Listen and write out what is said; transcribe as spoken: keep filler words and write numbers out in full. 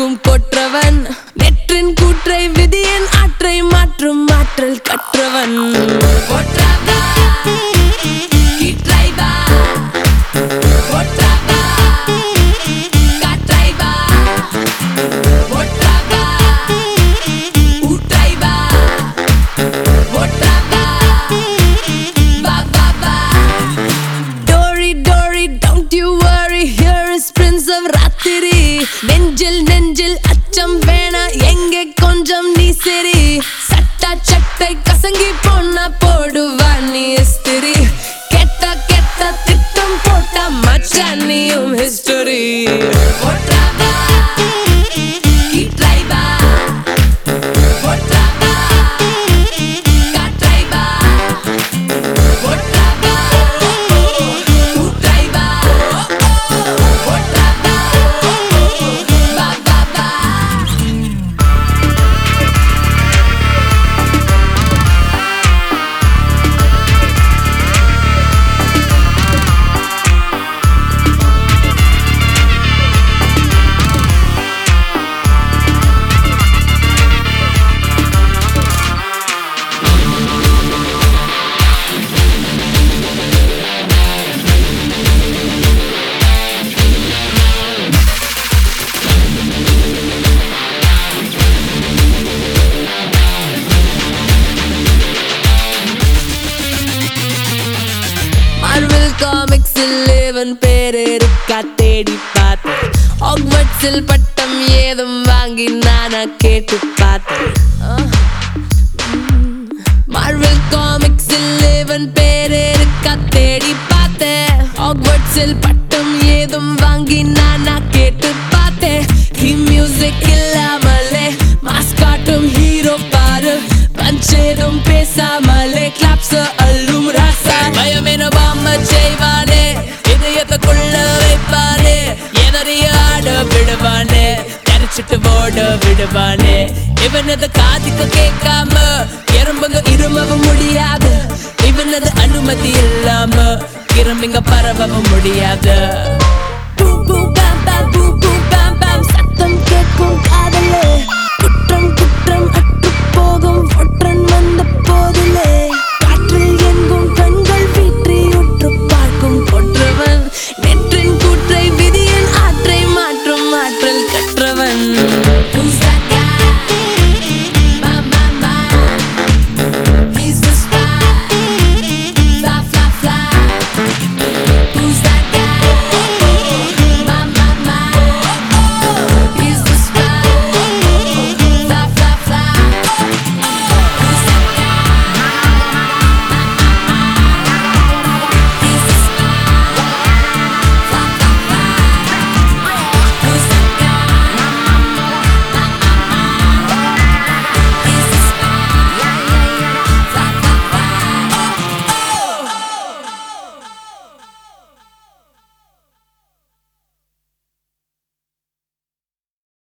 யாருக்கும் கொற்றவன் நெற்றின் கூற்றை விதியின் ஆற்றை மாற்றும் ஆற்றல் கற்றவன் நெஞ்சில் நெஞ்சில் அச்சம் வேணா எங்கே கொஞ்சம் நீ சரி சட்டா சட்டை கசங்கி போனா போடுவா நீ இஸ்திரி கெட்ட கெட்ட திட்டம் போட்டா மச்சா நீயும் ஹிஸ்டரி Comics eleven பேரு இருக்கா தேடி பார்த்தேன் ஹாக்வர்ட்ஸில் பட்டம் ஏதும் வாங்கி நானா கேட்டு பார்த்தேன் Marvel Comics eleven பேரு இருக்கா தேடி பார்த்தேன் ஹாக்வர்ட்ஸில் பட்டம் ஏதும் வாங்கி நானா கேட்டு பார்த்தேன் ஹி மியூசிக் இல்லாமலே மாஸ்காட்டும் ஹீரோ பாரு பஞ்சேதும் பேசாமலே கிளாப்ஸ் அல்லும் ராசா பயமேன பாம்ம செய்வானே இதயத்துக்குள்ள வைப்பானே எதறிய ஆட விடுவானே கரைச்சிட்டு ஓட விடுவானே இவனது காதுக்கு கேட்காம எறும்புங்க இருமவும் முடியாது இவனது அனுமதி இல்லாம கிளம்பிங்க பரவவும் முடியாது